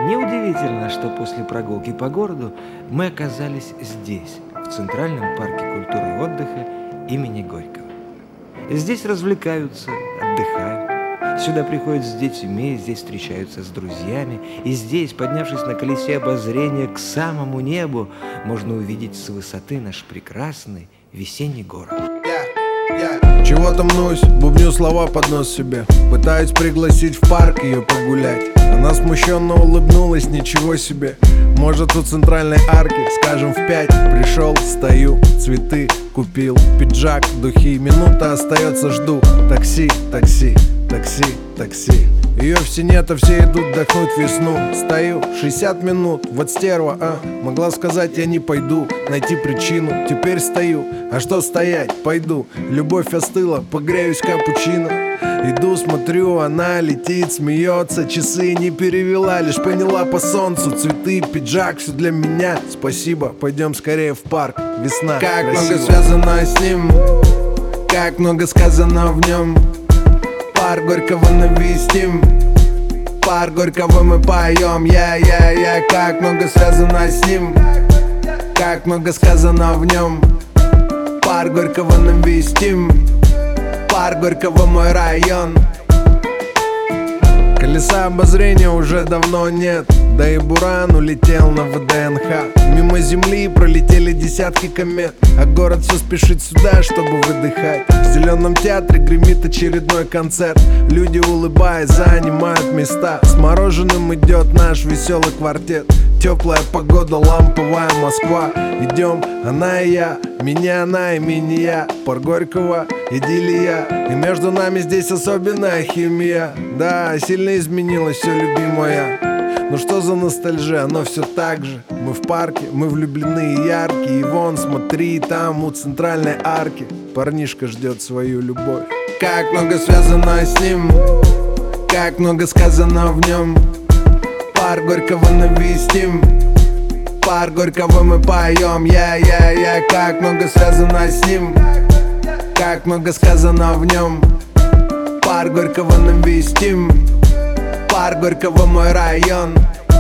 Неудивительно, что после прогулки по городу мы оказались здесь, в Центральном парке культуры и отдыха имени Горького. Здесь развлекаются, отдыхают. Сюда приходят с детьми, здесь встречаются с друзьями. И здесь, поднявшись на колесе обозрения к самому небу, можно увидеть с высоты наш прекрасный весенний город. Чего-то мнусь, бубню слова под нос себе. Пытаюсь пригласить в парк ее погулять. Она смущенно улыбнулась, ничего себе. Может, у центральной арки, скажем, в 5. Пришел, стою, цветы купил, пиджак, духи. Минута остается, жду. Такси, такси, такси, такси. Ее все нет, а все идут вдохнуть весну. Стою, 60 минут, вот стерва, могла сказать, я не пойду. Найти причину, теперь стою. А что стоять, пойду. Любовь остыла, погреюсь капучино. Иду, смотрю, она летит, смеется. Часы не перевела, лишь поняла по солнцу. Цветы, пиджак, все для меня. Спасибо, пойдем скорее в парк. Весна, как красиво. Много связано с ним, как много сказано в нем. Парк Горького навестим, парк Горького мы поем. Я, как много связано с ним, как много сказано в нем. Парк Горького навестим, парк Горького мой район. Колеса обозрения уже давно нет, да и Буран улетел на ВДНХ. Мимо земли пролетели десятки комет, а город все спешит сюда, чтобы выдыхать. В зеленом театре гремит очередной концерт. Люди, улыбаясь, занимают места. С мороженым идет наш веселый квартет. Теплая погода, ламповая Москва. Идем, она и я, меня она и меня. Парк Горького, идиллия. И между нами здесь особенная химия. Да, сильно изменилось все, любимая. Ну что за ностальжия, но все так же. Мы в парке, мы влюблены и яркие. И вон, смотри, там у центральной арки парнишка ждет свою любовь. Как много связано с ним, как много сказано в нем. Парк Горького навестим, парк Горького мы поем. Я, как много связано с ним, как много сказано в нем. Парк Горького навестим, парк Горького мой район.